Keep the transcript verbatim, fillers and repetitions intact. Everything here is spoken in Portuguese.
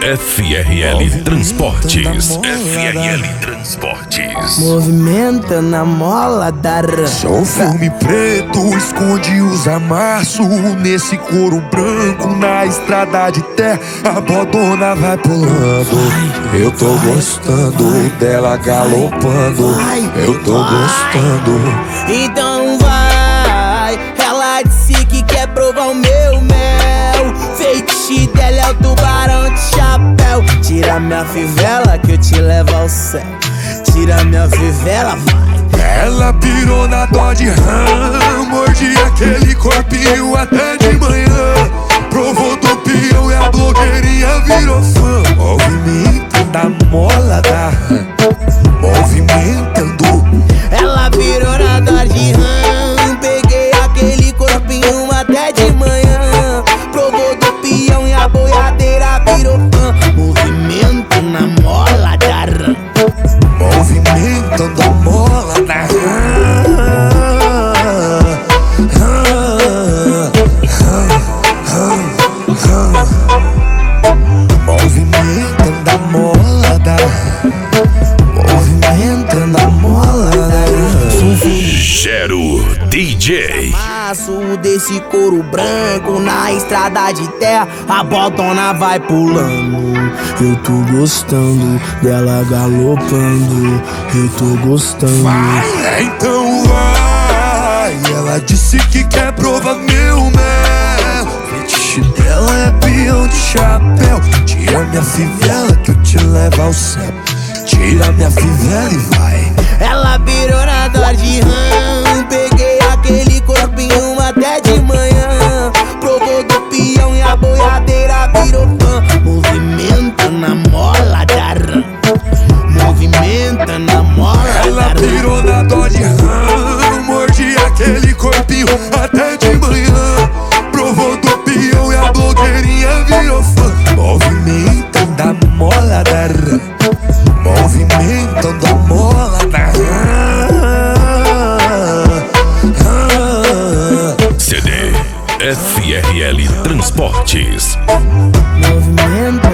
F R L Transportes. F R L Transportes. Movimenta na mola da rã. Só filme preto esconde os amassos. Nesse couro branco na estrada de terra, a bodona vai pulando. Eu tô gostando dela galopando. Eu tô gostando. Então vai. Ela disse que quer provar o meu mel. Feitiço dela é o tubarão de chapéu. Tira minha fivela que eu te levo ao céu. Tira minha fivela, vai. Ela pirou na dó de rã, mordi aquele corpinho até de manhã. Provou do peão e a blogueirinha virou fã. Movimento da mola da rã, movimentando. Ela virou na dó de rã, peguei aquele corpinho até de manhã. Provou do peão e a boiadeira virou fã. Movimento na mola da rã, movimentando a mola da rã. Movimentando a mola da rã. Movimentando a mola da rã. Gero D J. Passo desse couro branco na estrada de terra, a botona vai pulando. Eu tô gostando dela galopando. Eu tô gostando. Vai, então vai. Ela disse que quer provar meu mel. Fetiche dela é peão de chapéu. Tira minha fivela que eu te levo ao céu. Tira minha fivela e vai. Ela virou na dor de rã, peguei aquele corpinho até de manhã. Provou do peão e a boiadeira virou fã. Movimenta na mola da rã, movimenta na mola da rã. Ela virou na dó de rã, mordi aquele corpinho até de manhã. Provou do peão e a blogueirinha virou fã. Movimentando a mola da rã, movimentando a mola da rã. C D F R L Transportes. Movimenta